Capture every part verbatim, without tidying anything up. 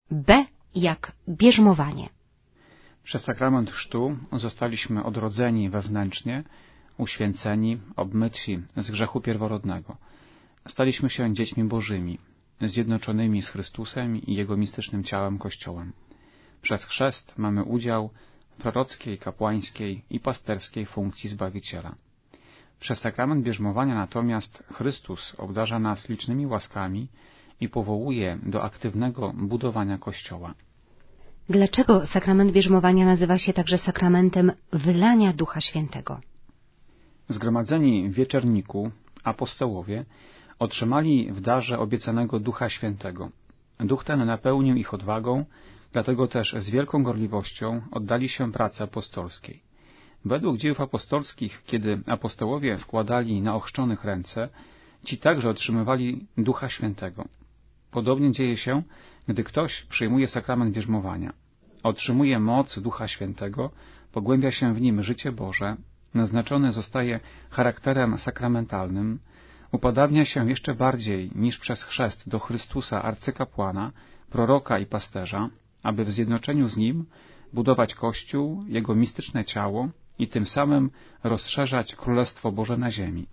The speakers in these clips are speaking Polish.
B jak bierzmowanie. Przez sakrament chrztu zostaliśmy odrodzeni wewnętrznie, uświęceni, obmyci z grzechu pierworodnego. Staliśmy się dziećmi Bożymi, zjednoczonymi z Chrystusem i Jego mistycznym ciałem Kościołem. Przez chrzest mamy udział w prorockiej, kapłańskiej i pasterskiej funkcji Zbawiciela. Przez sakrament bierzmowania natomiast Chrystus obdarza nas licznymi łaskami i powołuje do aktywnego budowania Kościoła. Dlaczego sakrament bierzmowania nazywa się także sakramentem wylania Ducha Świętego? Zgromadzeni w wieczerniku apostołowie otrzymali w darze obiecanego Ducha Świętego. Duch ten napełnił ich odwagą, dlatego też z wielką gorliwością oddali się pracy apostolskiej. Według dziejów apostolskich, kiedy apostołowie wkładali na ochrzczonych ręce, ci także otrzymywali Ducha Świętego. Podobnie dzieje się, gdy ktoś przyjmuje sakrament bierzmowania. Otrzymuje moc Ducha Świętego, pogłębia się w nim życie Boże, naznaczony zostaje charakterem sakramentalnym, upodabnia się jeszcze bardziej niż przez chrzest do Chrystusa arcykapłana, proroka i pasterza, aby w zjednoczeniu z Nim budować Kościół, Jego mistyczne ciało i tym samym rozszerzać Królestwo Boże na ziemi.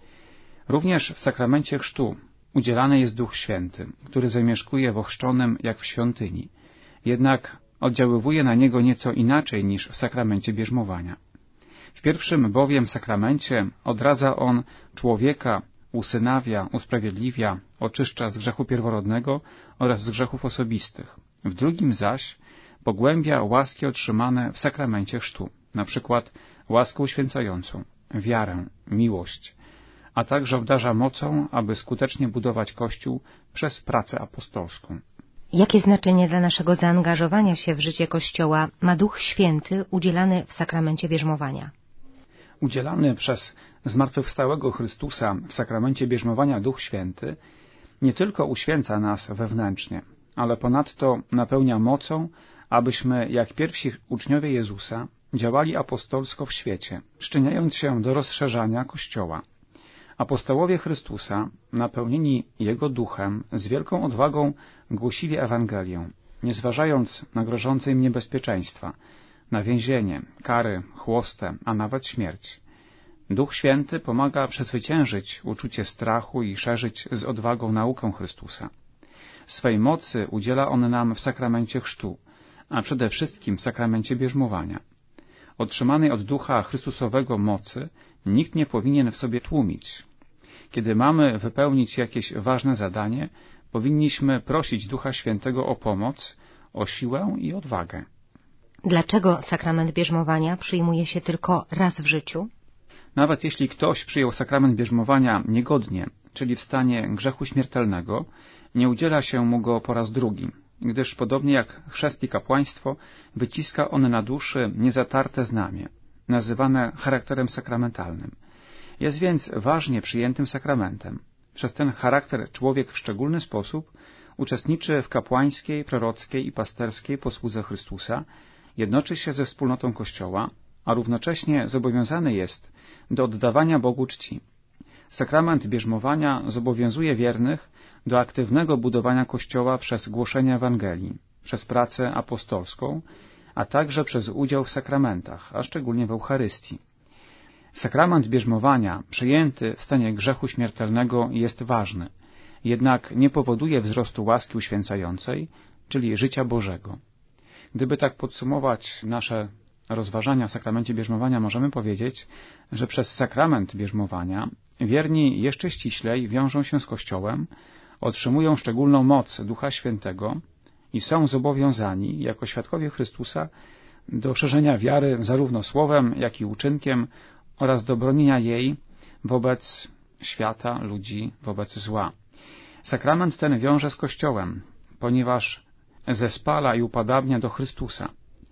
Również w sakramencie chrztu udzielany jest Duch Święty, który zamieszkuje w ochrzczonym jak w świątyni, jednak oddziaływuje na niego nieco inaczej niż w sakramencie bierzmowania. W pierwszym bowiem sakramencie odradza on człowieka, usynawia, usprawiedliwia, oczyszcza z grzechu pierworodnego oraz z grzechów osobistych. W drugim zaś pogłębia łaski otrzymane w sakramencie chrztu, na przykład łaskę uświęcającą, wiarę, miłość, a także obdarza mocą, aby skutecznie budować Kościół przez pracę apostolską. Jakie znaczenie dla naszego zaangażowania się w życie Kościoła ma Duch Święty udzielany w sakramencie bierzmowania? Udzielany przez zmartwychwstałego Chrystusa w sakramencie bierzmowania Duch Święty nie tylko uświęca nas wewnętrznie, ale ponadto napełnia mocą, abyśmy, jak pierwsi uczniowie Jezusa, działali apostolsko w świecie, przyczyniając się do rozszerzania Kościoła. Apostołowie Chrystusa, napełnieni Jego duchem, z wielką odwagą głosili Ewangelię, nie zważając na grożące im niebezpieczeństwa, na więzienie, kary, chłostę, a nawet śmierć. Duch Święty pomaga przezwyciężyć uczucie strachu i szerzyć z odwagą naukę Chrystusa. Swej mocy udziela on nam w sakramencie chrztu, a przede wszystkim w sakramencie bierzmowania. Otrzymanej od Ducha Chrystusowego mocy nikt nie powinien w sobie tłumić. Kiedy mamy wypełnić jakieś ważne zadanie, powinniśmy prosić Ducha Świętego o pomoc, o siłę i odwagę. Dlaczego sakrament bierzmowania przyjmuje się tylko raz w życiu? Nawet jeśli ktoś przyjął sakrament bierzmowania niegodnie, czyli w stanie grzechu śmiertelnego, nie udziela się mu go po raz drugi, gdyż podobnie jak chrzest i kapłaństwo, wyciska on na duszy niezatarte znamie, nazywane charakterem sakramentalnym. Jest więc ważnie przyjętym sakramentem. Przez ten charakter człowiek w szczególny sposób uczestniczy w kapłańskiej, prorockiej i pasterskiej posłudze Chrystusa, jednoczy się ze wspólnotą Kościoła, a równocześnie zobowiązany jest do oddawania Bogu czci. Sakrament bierzmowania zobowiązuje wiernych do aktywnego budowania Kościoła przez głoszenie Ewangelii, przez pracę apostolską, a także przez udział w sakramentach, a szczególnie w Eucharystii. Sakrament bierzmowania, przyjęty w stanie grzechu śmiertelnego, jest ważny, jednak nie powoduje wzrostu łaski uświęcającej, czyli życia Bożego. Gdyby tak podsumować nasze rozważania o sakramencie bierzmowania, możemy powiedzieć, że przez sakrament bierzmowania wierni jeszcze ściślej wiążą się z Kościołem, otrzymują szczególną moc Ducha Świętego i są zobowiązani, jako świadkowie Chrystusa, do szerzenia wiary zarówno słowem, jak i uczynkiem oraz do bronienia jej wobec świata, ludzi, wobec zła. Sakrament ten wiąże z Kościołem, ponieważ zespala i upodabnia do Chrystusa.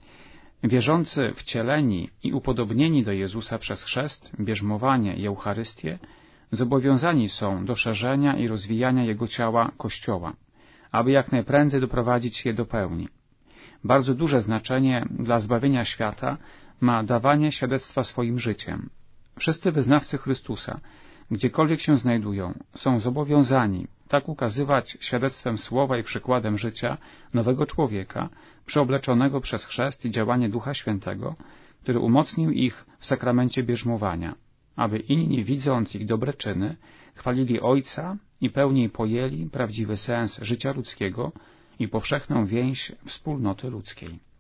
Wierzący wcieleni i upodobnieni do Jezusa przez chrzest, bierzmowanie i Eucharystię zobowiązani są do szerzenia i rozwijania Jego ciała Kościoła, aby jak najprędzej doprowadzić je do pełni. Bardzo duże znaczenie dla zbawienia świata ma dawanie świadectwa swoim życiem. Wszyscy wyznawcy Chrystusa, gdziekolwiek się znajdują, są zobowiązani tak ukazywać świadectwem słowa i przykładem życia nowego człowieka, przeobleczonego przez chrzest i działanie Ducha Świętego, który umocnił ich w sakramencie bierzmowania, aby inni, widząc ich dobre czyny, chwalili Ojca i pełniej pojęli prawdziwy sens życia ludzkiego i powszechną więź wspólnoty ludzkiej.